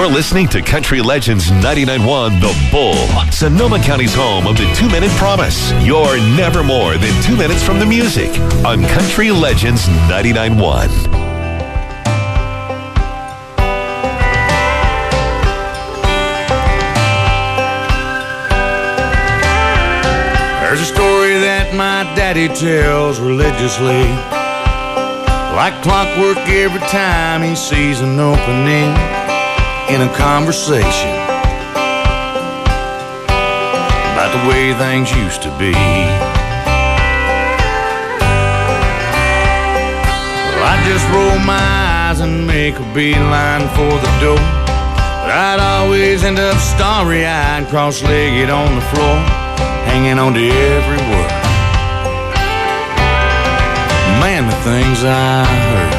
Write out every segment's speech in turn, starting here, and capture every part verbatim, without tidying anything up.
You're listening to Country Legends ninety-nine point one The Bull, Sonoma County's home of the two-minute promise. You're never more than two minutes from the music on Country Legends ninety-nine point one. There's a story that my daddy tells religiously, like clockwork every time he sees an opening in a conversation about the way things used to be. Well, I just roll my eyes and make a beeline for the door, but I'd always end up starry-eyed, cross-legged on the floor, hanging on to every word. Man, the things I heard.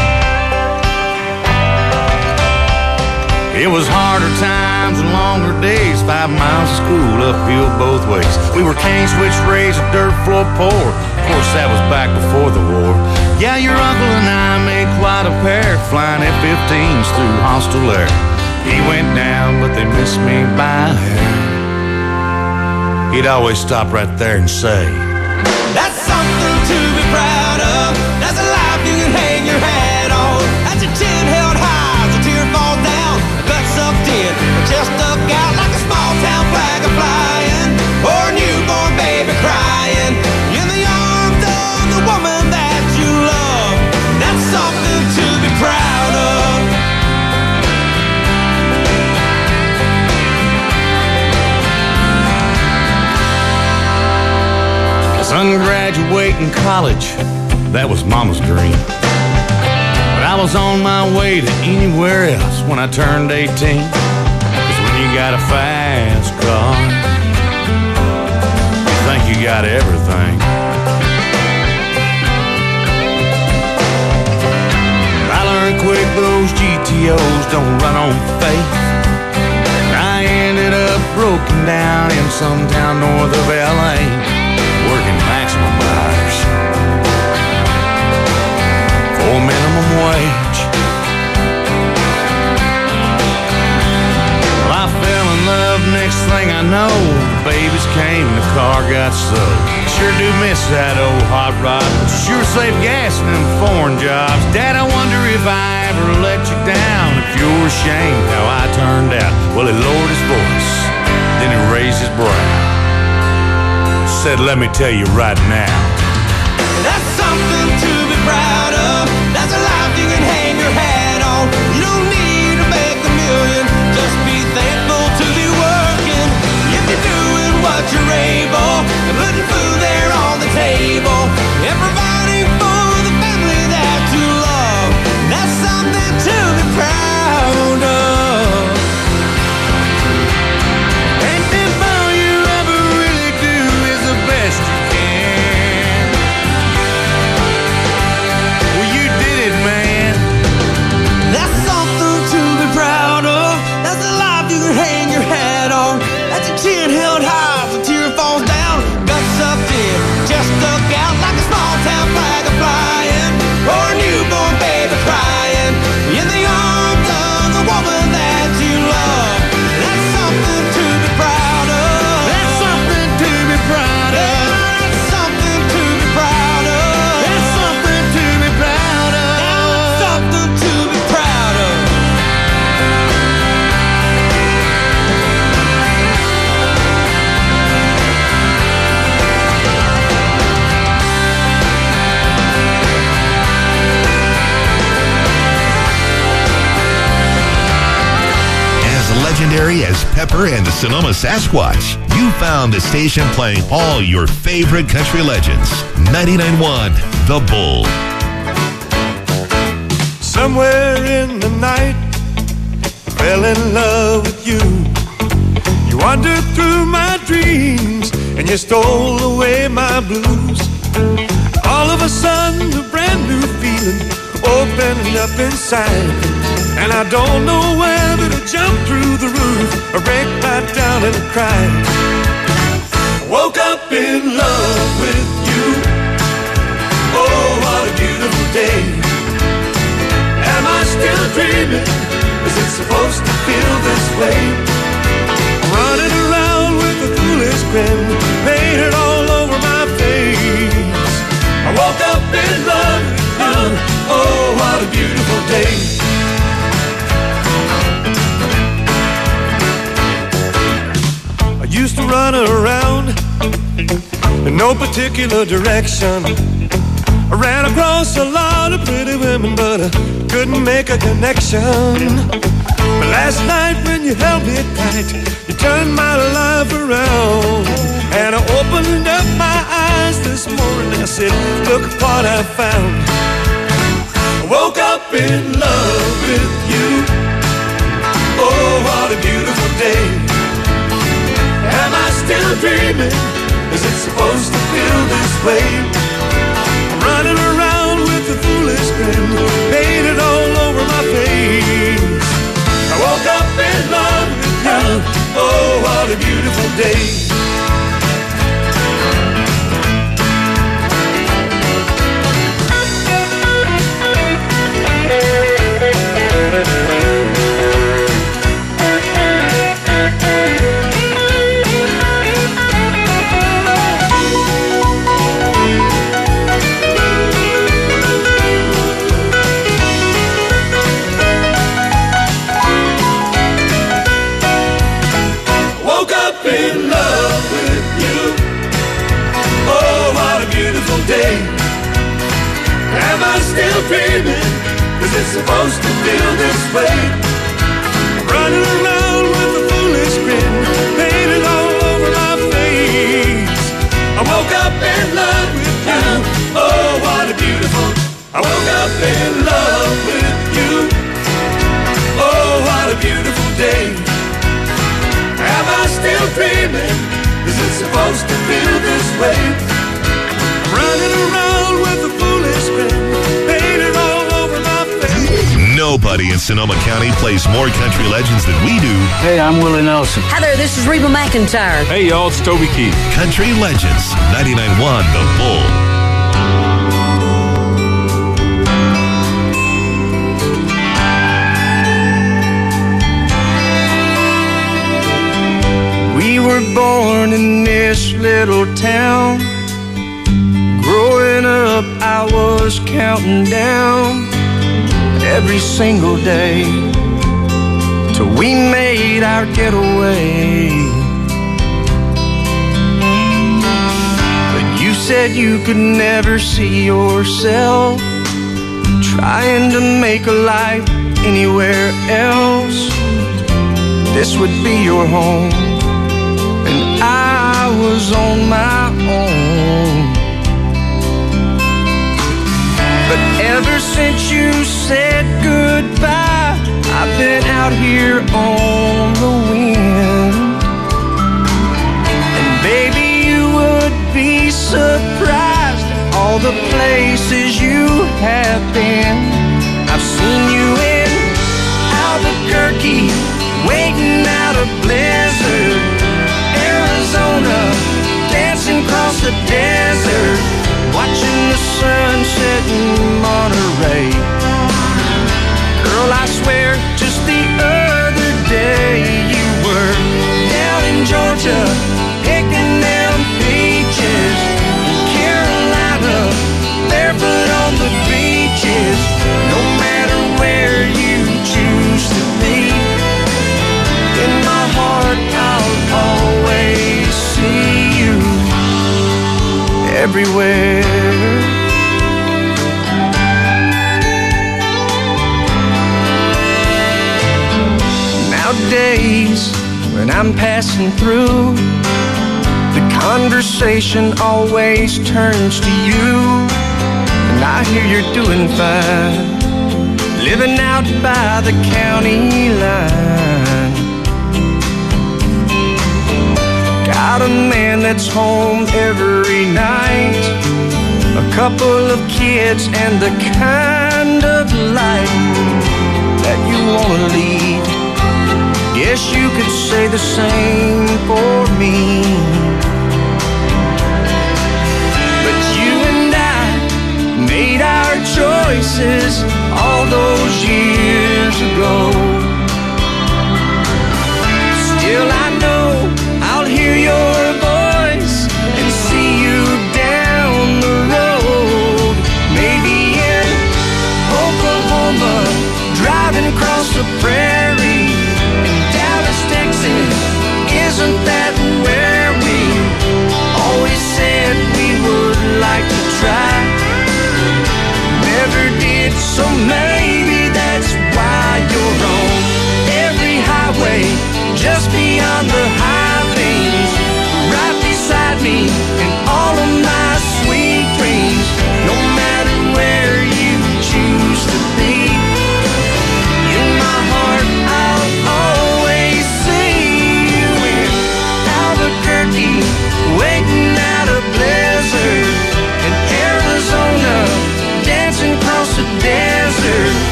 It was harder times and longer days, five miles of school uphill both ways. We were cane switch raised, a dirt floor poor. Of course, that was back before the war. Yeah, your uncle and I made quite a pair, flying F fifteens through hostile air. He went down, but they missed me by a hair. He'd always stop right there and say, "That's something to be proud of. That's a life you can hang your hat on. That's a chin held high as a tear falls down. A gut sucked in, a chest stuck out like a small town flag a flying, or a newborn baby crying in the arms of the woman that you love. That's something to be proud of." Son, graduating college, that was mama's dream. But I was on my way to anywhere else when I turned eighteen. Cause when you got a fast car, you think you got everything. I learned quick those G T Os don't run on faith. I ended up broken down in some town north of L A, working maximum hours for minimum wage. Well, I fell in love, next thing I know, babies came and the car got sold. Sure do miss that old hot rod, but sure save gas in them foreign jobs. Dad, I wonder if I ever let you down, if you're ashamed how I turned out. Well, he lowered his voice, then he raised his brow, said, "Let me tell you right now, that's something to be proud of. That's a life you can hang your hat on. You don't need to make a million, just be thankful to be working. If you're doing what you're able, and putting food there on the table, and providing for the family that you love, that's something to be proud of." Chin held high, the tear falls down, gut sucked in, just stuck out like a small town flag a flying, or a newborn baby crying in the arms of the woman that you love. That's something to be proud of. That's something to be proud of. Yeah, that's something to be proud of. That's something to be proud of. That's something to be proud of. Legendary as Pepper and the Sonoma Sasquatch, you found the station playing all your favorite country legends. ninety-nine point one The Bull. Somewhere in the night, fell in love with you. You wandered through my dreams and you stole away my blues. All of a sudden, a brand new feeling opened up inside, and I don't know whether to jump through the roof or break right down and cry. I woke up in love with you. Oh, what a beautiful day. Am I still dreaming? Is it supposed to feel no particular direction. I ran across a lot of pretty women, but I couldn't make a connection. But last night when you held me tight, you turned my life around. And I opened up my eyes this morning and I said, look what I found. I woke up in love with you. Oh, what a beautiful day. Am I still dreaming? Is it supposed to feel this way? I'm running around with a foolish grin painted all over my face. I woke up in love with you. Oh, what a beautiful day. In love with you. Oh, what a beautiful day. Am I still dreaming? Is it supposed to feel this way? Running around with a foolish grin painted all over my face. I woke up in love with you. Oh, what a beautiful. I woke up in love with you. Oh, what a beautiful day. Am I still dreaming? Is it supposed to feel this way? Running around with a foolish grin painted all over my face. Nobody in Sonoma County plays more country legends than we do. Hey, I'm Willie Nelson. Hi there, this is Reba McEntire. Hey, y'all, it's Toby Keith. Country Legends, ninety-nine point one The Bull. We were born in this little town. Growing up, I was counting down every single day till we made our getaway. But you said you could never see yourself trying to make a life anywhere else. This would be your home, and I was on my own. But ever since you said goodbye, I've been out here on the wind. And baby, you would be surprised at all the places you have been. I've seen you in Albuquerque, waiting out a blizzard, Arizona, dancing across the desert, watching the sunset in Monterey. Girl, I swear, just the other day you were down in Georgia, picking them peaches. In Carolina, barefoot on the beaches. No matter where you choose to be, in my heart I'll always see you everywhere. Nowadays, when I'm passing through, the conversation always turns to you. And I hear you're doing fine, living out by the county line. Got a man that's home every night, a couple of kids, and the kind of life that you wanna lead. Guess you could say the same for me. But you and I made our choices all those years ago. Still I know I'll hear your voice and see you down the road. Maybe in Oklahoma, driving across the prairie. In Dallas, Texas, isn't that where we always said we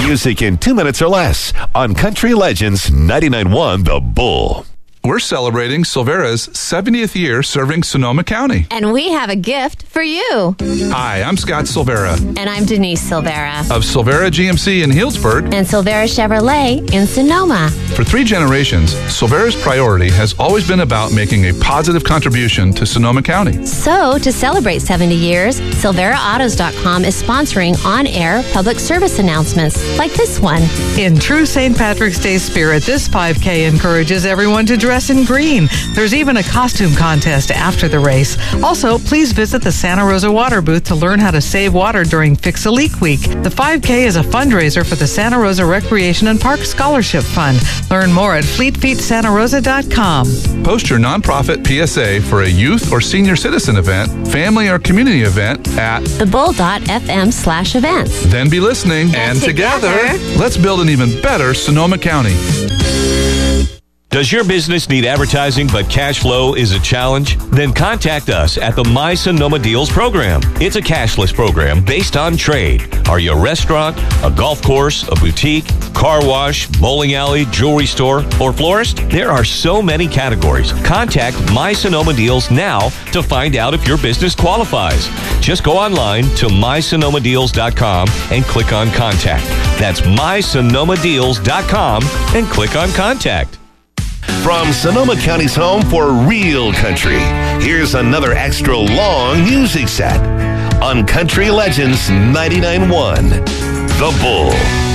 Music in two minutes or less on Country Legends ninety-nine point one The Bull. We're celebrating Silvera's seventieth year serving Sonoma County. And we have a gift for you. Hi, I'm Scott Silvera. And I'm Denise Silvera. Of Silvera G M C in Healdsburg. And Silvera Chevrolet in Sonoma. For three generations, Silvera's priority has always been about making a positive contribution to Sonoma County. So, to celebrate seventy years, Silvera Autos dot com is sponsoring on-air public service announcements like this one. In true Saint Patrick's Day spirit, this five K encourages everyone to dress in green. There's even a costume contest after the race. Also, please visit the Santa Rosa Water Booth to learn how to save water during Fix a Leak Week. The five K is a fundraiser for the Santa Rosa Recreation and Park Scholarship Fund. Learn more at fleet feet santa rosa dot com. Post your nonprofit P S A for a youth or senior citizen event, family or community event at thebull.fm slash events. Then be listening, and, and together, together, let's build an even better Sonoma County. Does your business need advertising but cash flow is a challenge? Then contact us at the My Sonoma Deals program. It's a cashless program based on trade. Are you a restaurant, a golf course, a boutique, car wash, bowling alley, jewelry store, or florist? There are so many categories. Contact My Sonoma Deals now to find out if your business qualifies. Just go online to my sonoma deals dot com and click on Contact. That's my sonoma deals dot com and click on Contact. From Sonoma County's home for real country, here's another extra long music set on Country Legends ninety-nine point one The Bull.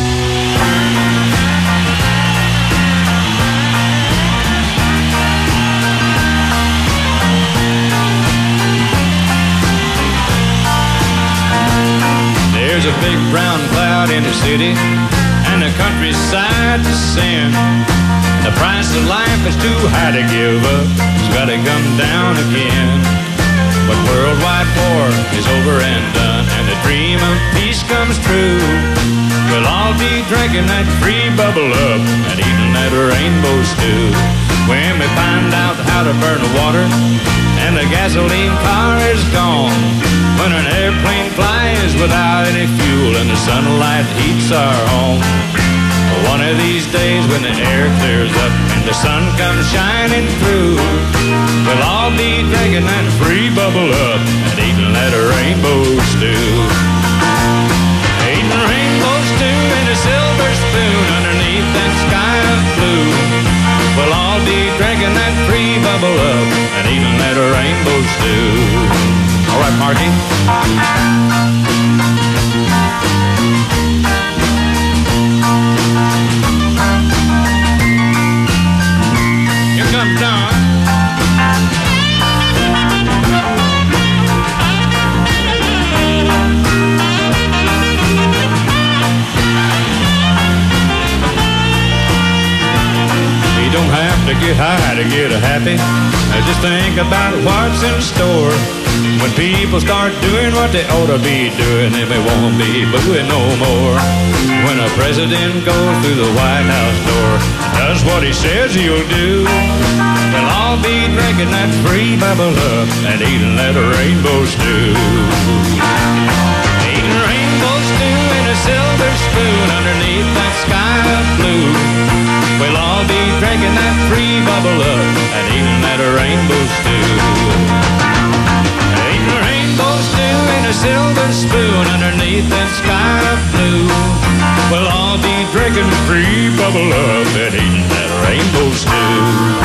There's a big brown cloud in the city and the countryside to sin. The price of life is too high to give up. It's gotta come down again. But worldwide war is over and done, and the dream of peace comes true. We'll all be drinking that free bubble up and eating that rainbow stew. When we find out how to burn the water and the gasoline car is gone. When an airplane flies without any fuel and the sunlight heats our home. One of these days when the air clears up and the sun comes shining through, we'll all be drinking that free bubble up and eating that rainbow stew. Eating rainbow stew in a silver spoon underneath that sky of blue. We'll all be drinking that free bubble up and eating that rainbow stew. All right, Marky. To get high, to get happy, just think about what's in store. When people start doing what they ought to be doing, then they won't be booing no more. When a president goes through the White House door, does what he says he'll do, we'll all be drinking that free bubble up and eating that rainbow stew. Eating rainbow stew in a silver spoon underneath that sky of blue. We'll all be drinking that free bubble up and eating that rainbow stew. Eating rainbow stew in a silver spoon underneath that sky of blue. We'll all be drinking free bubble up and eating that rainbow stew.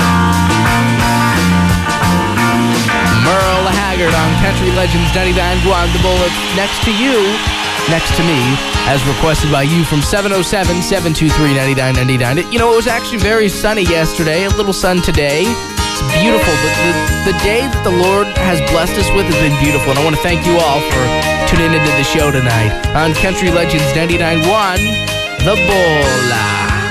Merle Haggard on Country Legends ninety-nine point one The Bull. Next to you, next to me, as requested by you from seven oh seven, seven two three, nine nine nine nine. You know, it was actually very sunny yesterday, a little sun today. It's beautiful. The, the, the day that the Lord has blessed us with has been beautiful, and I want to thank you all for tuning into the show tonight on Country Legends ninety-nine point one The Bull.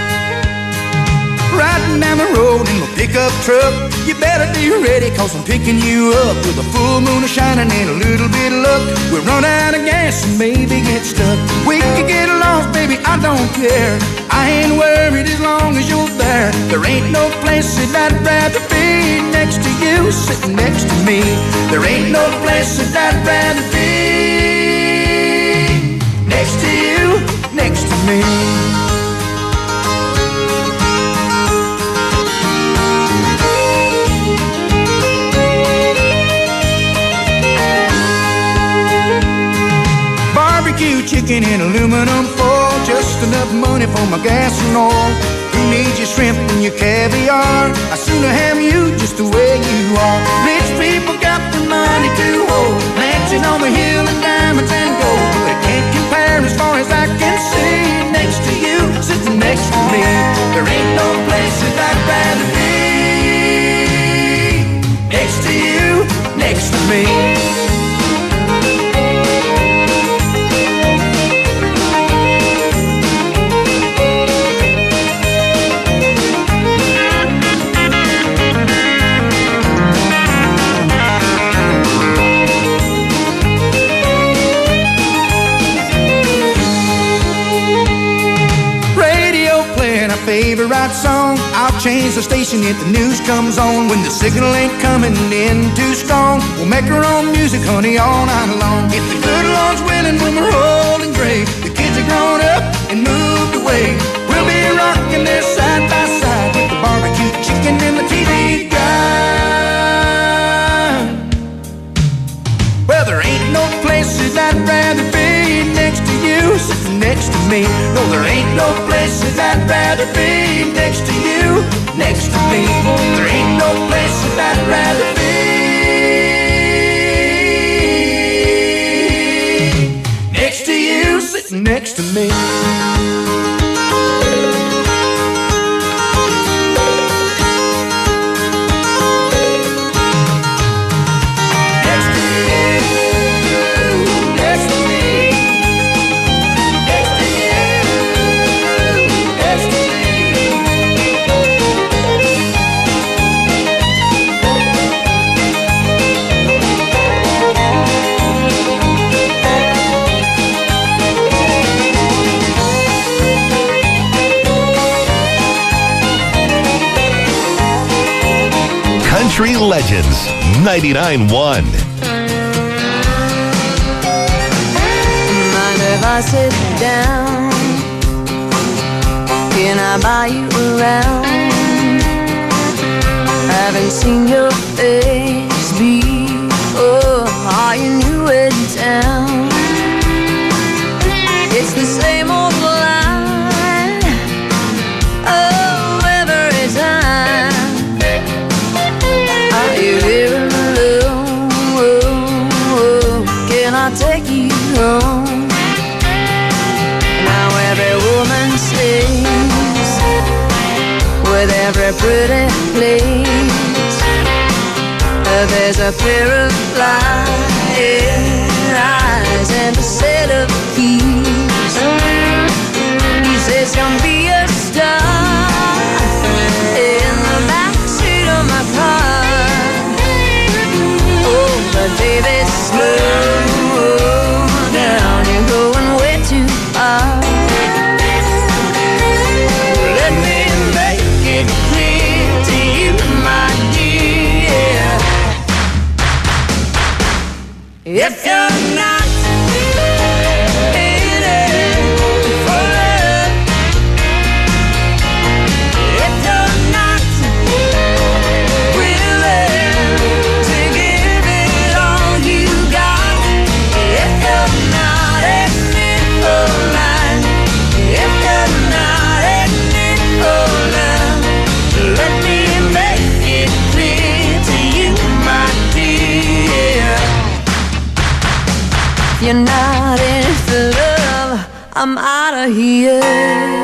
Riding down the road in my pickup truck, you better be ready, cause I'm picking you up with a full moon shining and a little bit of luck. We'll run out of gas and maybe get stuck. We could get lost, baby, I don't care. I ain't worried as long as you're there. There ain't no place that I'd rather be next to you, sitting next to me. There ain't no place that I'd rather be next to you, next to me. chicken in aluminum foil, just enough money for my gas and oil. Who needs your shrimp and your caviar? I'd sooner have you just the way you are. Rich people got the money to hold, mansion on the hill and diamonds and gold, but it can't compare as far as I can see. Next to you, sitting next to me, there ain't no place that I'd rather be. Next to you, next to me. Favorite song, I'll change the station if the news comes on. When the signal ain't coming in too strong, we'll make our own music, honey, all night long. If the good Lord's willing, when we're old and gray, the kids are grown up and moved away, we'll be rocking there side by side with the barbecue chicken and the T V guide. Well, there ain't no places I'd rather be next to you, sitting next to me. No, there ain't no places I'd rather be next to you, next to me. There ain't no places I'd rather be next to you, sitting next to me. Country Legends ninety-nine one. Mind if I sit down? Can I buy you around? Haven't seen your face before. Are you new in town? It's the same old line, oh, every time. Are you here alone? Can I take you home? Now every woman sings with every pretty place. There's a pair of flying eyes and a set of keys. He says, come be a star in the backseat of my car. Oh, but baby, slow down, you're going way too far. Let me make it clear to you, my dear, if you're not in it for love, if you're not willing to give it all you got, if you're not in it for life, if you're not in it for love, let me make it clear to you, my dear. If you're not in it for love, I'm out of here.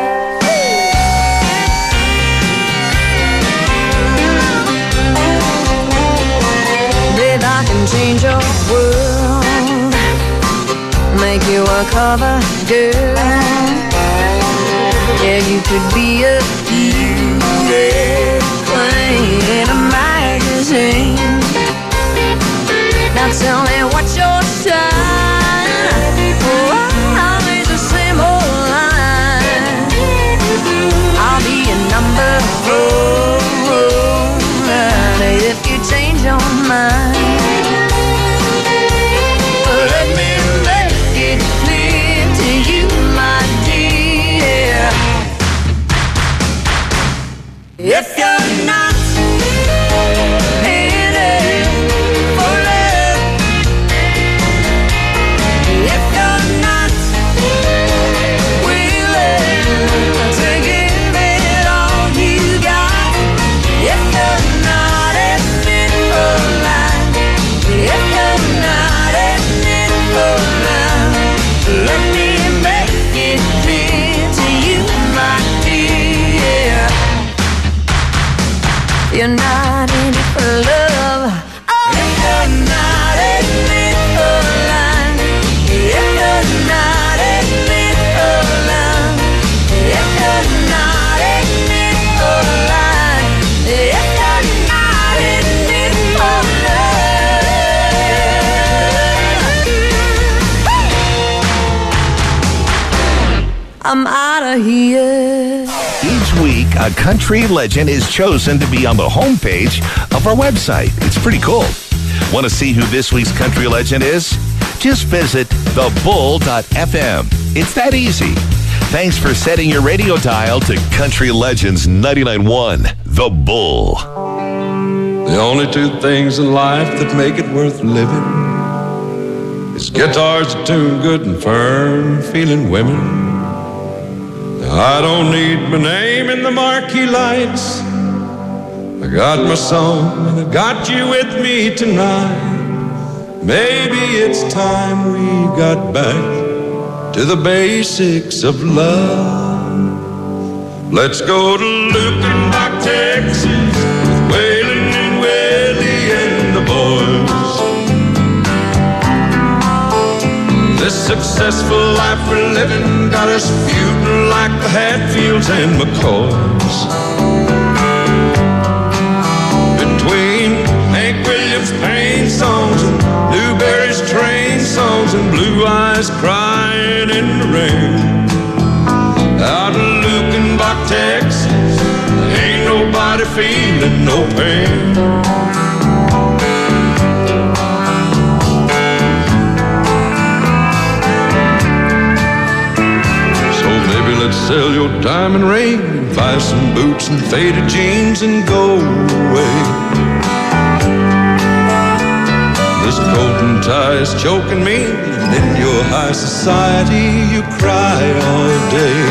Babe, I can change your world, make you a cover girl. Yeah, you could be a queen in a magazine. Now tell me what's your sign? Oh, always the same old line. I'll be a number four if you change your mind. Let me make it clear to you, my dear, if you're You're not in it for love. Oh, if you're not in it for love, if you're not in it for love, if you're not in it for love, if you're not in it for love, I'm out of here. Each week, a country legend is chosen to be on the homepage of our website. It's pretty cool. Want to see who this week's country legend is? Just visit the bull dot f m. It's that easy. Thanks for setting your radio dial to Country Legends ninety-nine point one, The Bull. The only two things in life that make it worth living is guitars that tune good and firm, feeling women. I don't need my name in the marquee lights. I got my song and I got you with me tonight. Maybe it's time we got back to the basics of love. Let's go to Lukenbach, Texas, with Waylon and Willie and the boys. This successful life we're living got us feuding like the Hatfields and McCoys. Between Hank Williams' pain songs and Newberry's train songs and Blue Eyes crying in the rain, out in Lukenbach, Texas, ain't nobody feeling no pain. Let's sell your diamond ring and buy some boots and faded jeans and go away. This coat and tie is choking me, and in your high society you cry all day.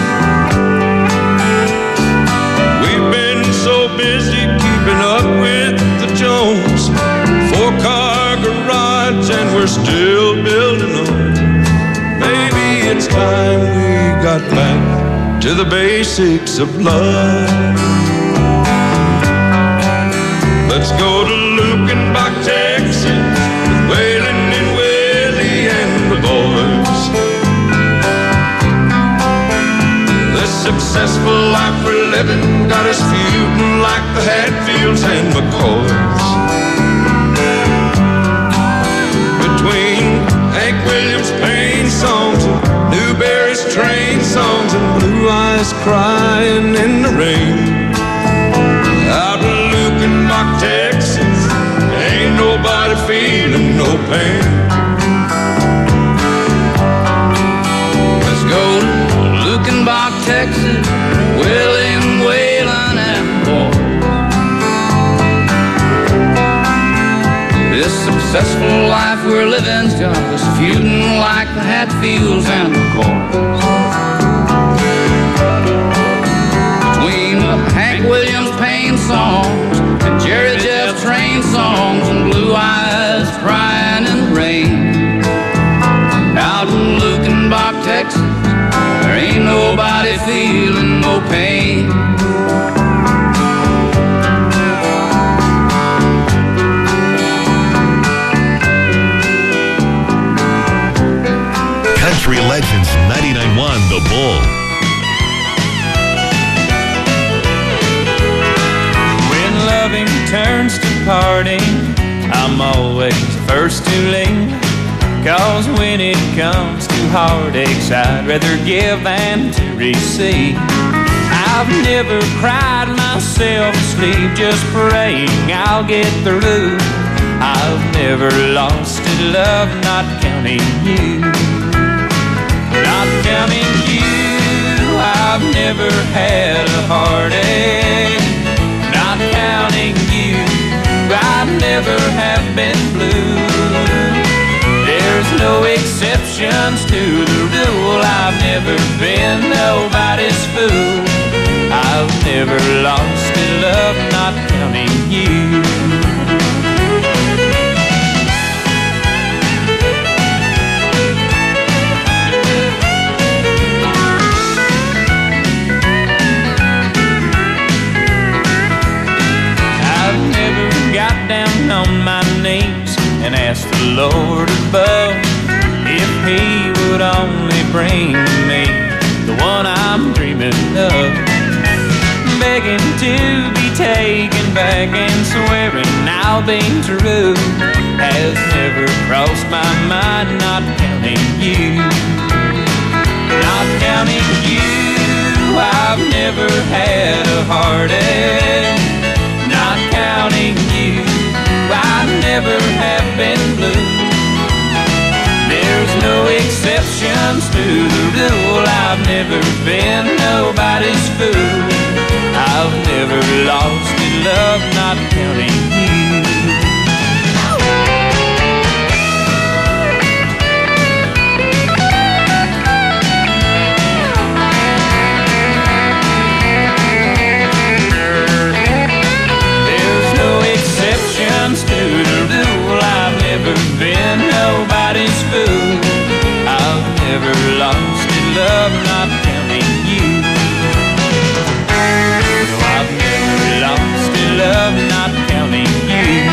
We've been so busy keeping up with the Jones, four-car garage and we're still building on. Maybe it's time we got back to the basics of love. Let's go to Lukenbach, Texas, with Waylon and Willie and the boys. This successful life we're living got us feuding like the Hatfields and McCoys. Between Hank Williams' pain songs and Newberry's train songs and Blue Eyes crying in the rain, out in Lukenbach, Texas, ain't nobody feeling no pain. Let's go to Lukenbach, Texas, William Waylon and boys. This successful life we're living's got us feuding like the Hatfields and McCoys. Between the Hank Williams pain songs and Jerry Jeff train songs and Blue Eyes crying in the rain, out in Lukenbach, Texas, there ain't nobody feeling no pain. Country Legends ninety-nine point one, The Bull. When loving turns to parting, I'm always the first to leave. Cause when it comes to heartaches, I'd rather give than to receive. I've never cried myself to sleep, just praying I'll get through. I've never lost a love, not counting you. Not counting you, I've never had a heartache. Not counting you, I never have been blue. There's no exceptions to the rule. I've never been nobody's fool. I've never lost a love, not counting you. on my knees and ask the Lord above if He would only bring me the one I'm dreaming of. Begging to be taken back and swearing I'll be true has never crossed my mind, not counting you. Not counting you, I've never had a heartache. Not counting you, I never have been blue. There's no exceptions to the rule. I've never been nobody's fool. I've never lost in love, not counting you. There's no exceptions to the rule. I've never been nobody's fool. I've never lost in love, not counting you. No, I've never lost in love, not counting you.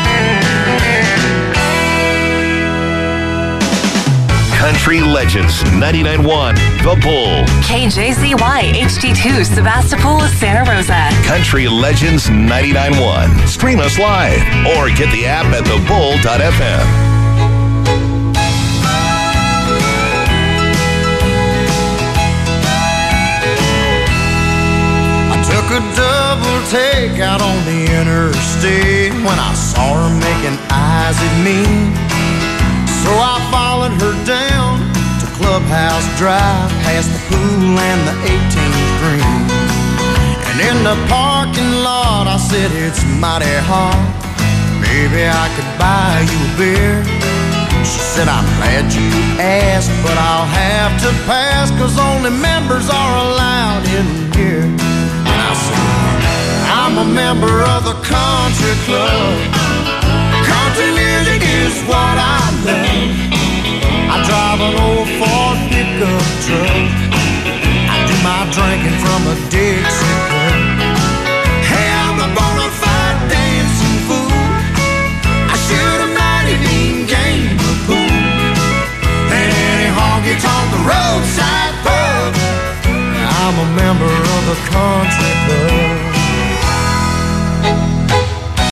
Country Legends ninety-nine point one The Bull. K J Z Y H D two Sebastopol, Santa Rosa. Country Legends ninety-nine point one. Stream us live or get the app at the bull dot f m. Took a double take out on the interstate when I saw her making eyes at me. So I followed her down to Clubhouse Drive, past the pool and the eighteenth green. And in the parking lot I said, it's mighty hot, maybe I could buy you a beer. She said, I'm glad you asked, but I'll have to pass, 'cause only members are allowed in here. I said, I'm a member of the country club. Country music is what I love. I drive an old Ford pickup truck. I do my drinking from a Dixie